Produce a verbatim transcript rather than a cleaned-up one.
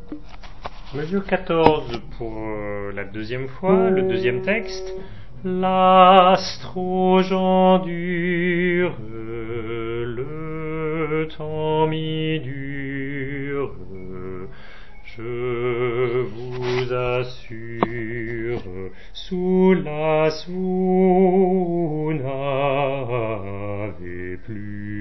Mesure quatorze pour euh, la deuxième fois, le deuxième texte. L'astre dure, le temps m'y dure, je vous assure, sous la vous n'avez plus.